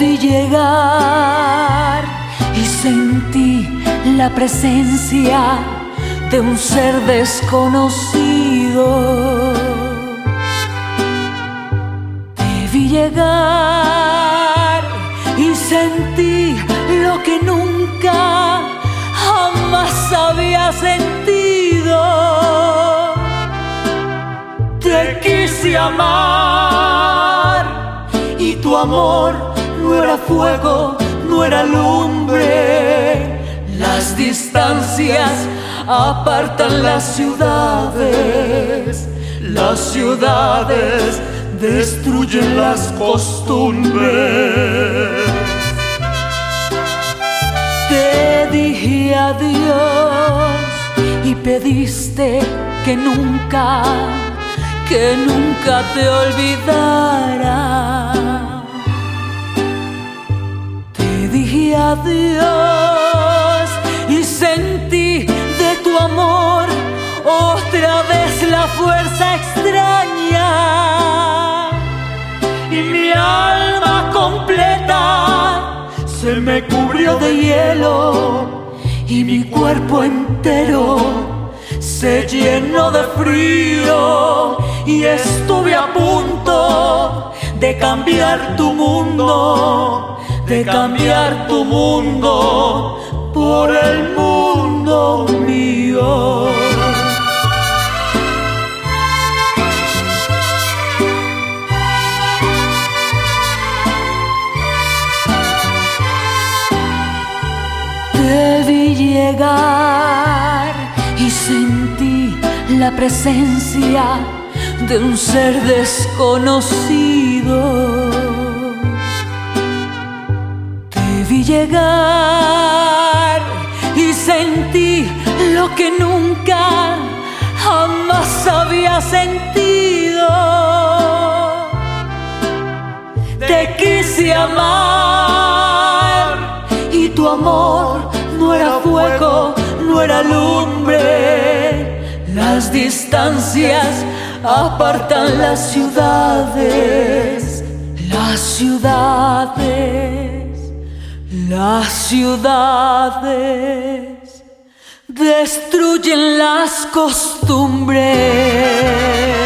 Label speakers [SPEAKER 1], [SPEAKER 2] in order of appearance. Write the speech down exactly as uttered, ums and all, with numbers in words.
[SPEAKER 1] vi llegar y sentí la presencia de un ser desconocido. Te vi llegar y sentí lo que nunca jamás había sentido. Te quise amar y tu amor no era fuego, no era lumbre. Las distancias apartan las ciudades, las ciudades destruyen las costumbres. Te dije adiós y pediste que nunca, que nunca te olvidara. Te dije adiós y sentí de tu amor otra vez la fuerza extraña. Y mi alma completa se me cubrió de hielo y mi cuerpo entero se llenó de frío. Y estuve a punto de cambiar tu mundo, de cambiar tu mundo por el mundo mío. Te vi llegar y sentí la presencia de un ser desconocido. Te vi llegar y sentí lo que nunca jamás había sentido. Te quise amar y tu amor no era fuego, no era lumbre. Las distancias apartan las ciudades, las ciudades, las ciudades destruyen las costumbres.